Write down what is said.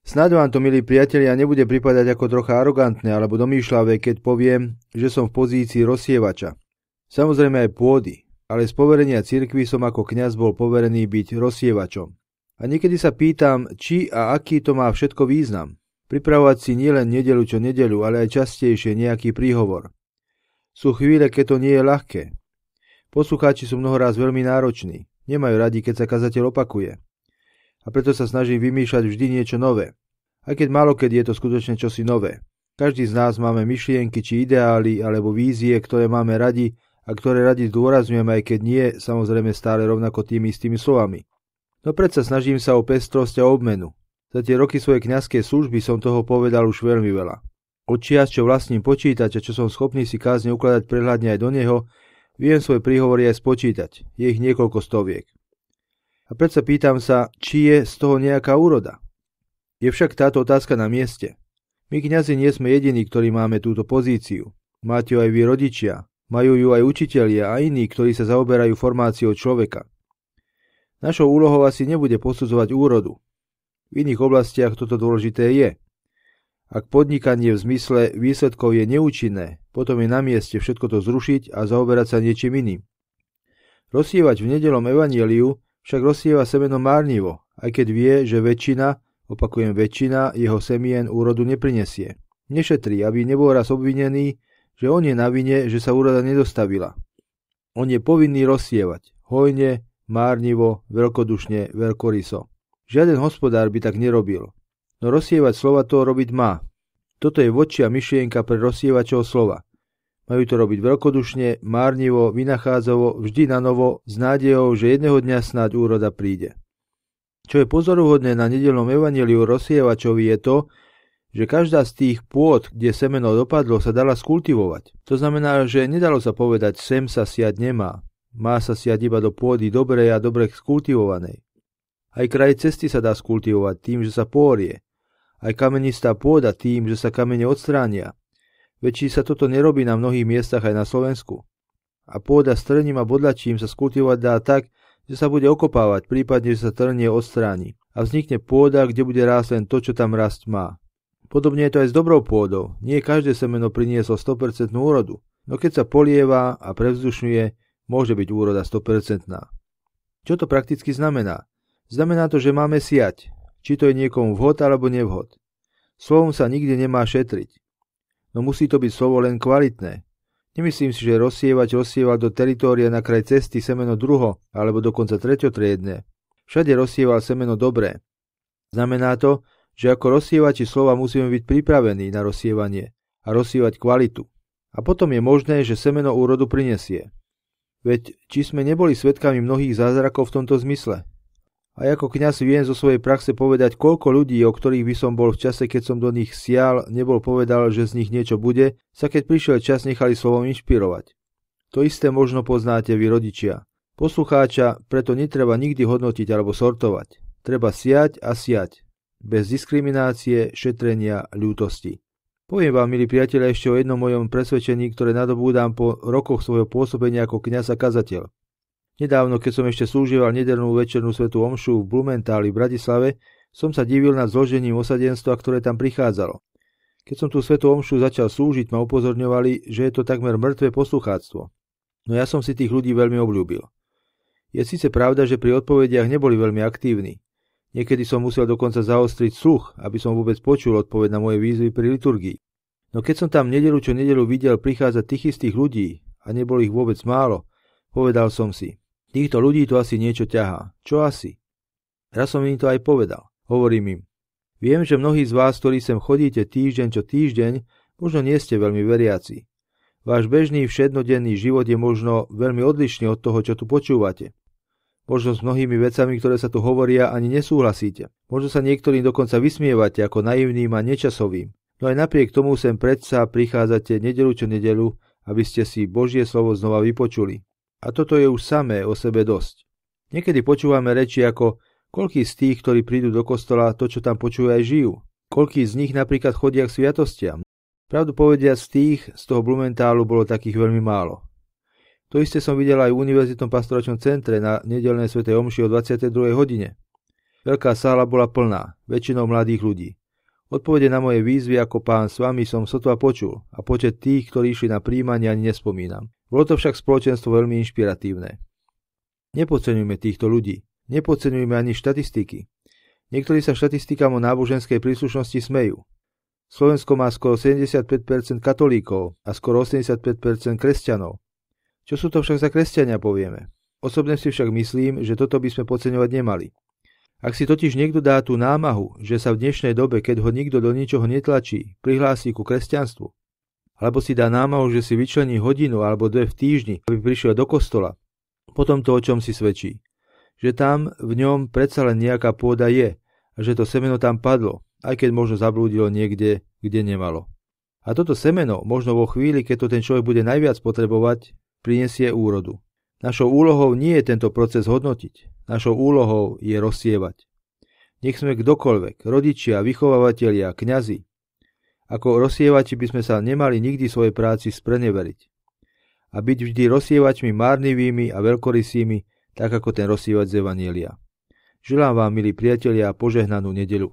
Snáď vám to, milí priatelia, nebude pripadať ako trocha arogantné alebo domýšľavé, keď poviem, že som v pozícii rozsievača. Samozrejme aj pôdy, ale z poverenia cirkvi som ako kňaz bol poverený byť rozsievačom. A niekedy sa pýtam, či a aký to má všetko význam. Pripravovať si nielen nedeľu čo nedeľu, ale aj častejšie nejaký príhovor. Sú chvíle, keď to nie je ľahké. Poslucháči sú mnohoraz veľmi nároční. Nemajú radi, keď sa kazateľ opakuje. A preto sa snažím vymýšľať vždy niečo nové. Aj keď málokedy je to skutočne čosi nové. Každý z nás máme myšlienky či ideály alebo vízie, ktoré máme radi a ktoré radi zdôrazňujeme, aj keď nie, samozrejme stále rovnako tými istými slovami. No predsa snažím sa o pestrosť a obmenu. Za tie roky svojej kňazskej služby som toho povedal už veľmi veľa. Od čias, čo vlastním počítač a čo som schopný si kázne ukladať prehľadne aj do neho, viem svoje príhovory aj spočítať. Je ich niekoľko stoviek. A predsa pýtam sa, či je z toho nejaká úroda. Je však táto otázka na mieste. My kňazi nie sme jediní, ktorí máme túto pozíciu. Máte ju aj vy rodičia, majú ju aj učitelia a iní, ktorí sa zaoberajú formáciou človeka. Našou úlohou asi nebude posudzovať úrodu. V iných oblastiach toto dôležité je. Ak podnikanie v zmysle výsledkov je neúčinné, potom je na mieste všetko to zrušiť a zaoberať sa niečím iným. Rozsievať v nedeľom evanjeliu však rozsieva semeno márnivo, aj keď vie, že väčšina jeho semien úrodu neprinesie. Nešetrí, aby nebol raz obvinený, že on je na vine, že sa úroda nedostavila. On je povinný rozsievať, hojne, márnivo, veľkodušne, veľkoryso. Žiaden hospodár by tak nerobil. No rozsievať slova to robiť má. Toto je vodčia myšlienka pre rozsievačov slova. Majú to robiť veľkodušne, márnivo, vynachádzavo, vždy na novo, s nádejou, že jedného dňa snáď úroda príde. Čo je pozoruhodné na nedeľnom evanjeliu rozsievačovi je to, že každá z tých pôd, kde semeno dopadlo, sa dala skultivovať. To znamená, že nedalo sa povedať, sem sa siať nemá. Má sa siať iba do pôdy dobrej a dobre skultivovanej. Aj kraj cesty sa dá skultivovať tým, že sa pôrie. Aj kamenistá pôda tým, že sa kamene odstránia. Väčší sa toto nerobí na mnohých miestach aj na Slovensku. A pôda s trním a bodlačím sa skultivovať dá tak, že sa bude okopávať, prípadne, že sa trnie odstráni. A vznikne pôda, kde bude rásť len to, čo tam rásť má. Podobne je to aj s dobrou pôdou. Nie každé semeno prinieslo 100% úrodu. No keď sa polieva a prevzdušňuje, môže byť úroda 100%. Čo to prakticky znamená? Znamená to, že máme siať, či to je niekomu vhod alebo nevhod. Slovom sa nikde nemá šetriť. No musí to byť slovo len kvalitné. Nemyslím si, že rozsieval do teritória na kraj cesty semeno druho, alebo dokonca treťotriedne. Všade rozsieval semeno dobré. Znamená to, že ako rozsievači slova musíme byť pripravení na rozsievanie a rozsievať kvalitu. A potom je možné, že semeno úrodu prinesie. Veď či sme neboli svedkami mnohých zázrakov v tomto zmysle? A ako kňaz viem zo svojej praxe povedať, koľko ľudí, o ktorých by som bol v čase, keď som do nich sial, nebol povedal, že z nich niečo bude, sa keď prišiel čas nechali slovom inšpirovať. To isté možno poznáte vy rodičia. Poslucháča preto netreba nikdy hodnotiť alebo sortovať. Treba siať a siať. Bez diskriminácie, šetrenia, ľútosti. Poviem vám, milí priatelia, ešte o jednom mojom presvedčení, ktoré nadobúdam po rokoch svojho pôsobenia ako kňaz a kazateľ. Nedávno, keď som ešte slúžieval nedeľnú večernú svätú omšu v Blumentáli v Bratislave, som sa divil nad zložením osadenstva, ktoré tam prichádzalo. Keď som tú svätú omšu začal slúžiť, ma upozorňovali, že je to takmer mŕtve poslucháctvo. No ja som si tých ľudí veľmi obľúbil. Je síce pravda, že pri odpovediach neboli veľmi aktívni. Niekedy som musel dokonca zaostriť sluch, aby som vôbec počul odpoveď na moje výzvy pri liturgii. No keď som tam nedeľu čo nedeľu videl prichádzať tých istých ľudí, a nebolo ich vôbec málo, povedal som si, týchto ľudí to asi niečo ťahá. Čo asi? Raz som im to aj povedal. Hovorím im, viem, že mnohí z vás, ktorí sem chodíte týždeň čo týždeň, možno nie ste veľmi veriaci. Váš bežný všednodenný život je možno veľmi odlišný od toho, čo tu počúvate. Možno s mnohými vecami, ktoré sa tu hovoria, ani nesúhlasíte. Možno sa niektorým dokonca vysmievate ako naivným a nečasovým. No aj napriek tomu sem predsa prichádzate nedeľu čo nedeľu, aby ste si Božie slovo znova vypočuli. A toto je už samé o sebe dosť. Niekedy počúvame reči ako, koľkí z tých, ktorí prídu do kostola, to, čo tam počujú, aj žijú. Koľkí z nich napríklad chodia k sviatostiam. Pravdu povediac, z toho Blumentálu bolo takých veľmi málo. To isté som videl aj v Univerzitnom pastoračnom centre na nedeľnej svätej omši o 22. hodine. Veľká sála bola plná, väčšinou mladých ľudí. Odpovede na moje výzvy ako pán s vami som sotva počul a počet tých, ktorí išli na prijímanie, ani nespomínam. Bolo to však spoločenstvo veľmi inšpiratívne. Nepodceňujme týchto ľudí. Nepodceňujme ani štatistiky. Niektorí sa štatistikám o náboženskej príslušnosti smejú. Slovensko má skoro 75% katolíkov a skoro 85% kresťanov. Čo sú to však za kresťania, povieme. Osobne si však myslím, že toto by sme podceňovať nemali. Ak si totiž niekto dá tú námahu, že sa v dnešnej dobe, keď ho nikto do ničoho netlačí, prihlási ku kresťanstvu, alebo si dá námahu, že si vyčlení hodinu alebo 2 v týždni, aby prišiel do kostola, potom to o čom si svedčí. Že tam v ňom predsa len nejaká pôda je a že to semeno tam padlo, aj keď možno zablúdilo niekde, kde nemalo. A toto semeno možno vo chvíli, keď to ten človek bude najviac potrebovať, prinesie úrodu. Našou úlohou nie je tento proces hodnotiť. Našou úlohou je rozsievať. Nech sme kdokoľvek, rodičia, vychovávatelia, kňazi. Ako rozsievači by sme sa nemali nikdy svojej práci spreneveriť. A byť vždy rozsievačmi márnivými a veľkorysými, tak ako ten rozsievač z Evanjelia. Želám vám, milí priatelia, požehnanú nedeľu.